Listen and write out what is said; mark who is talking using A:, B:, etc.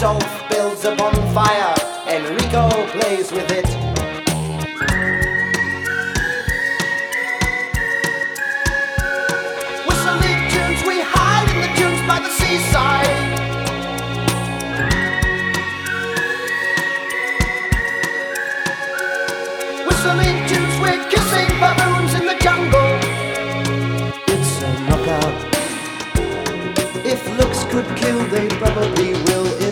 A: stove builds a bonfire, Enrico plays with it.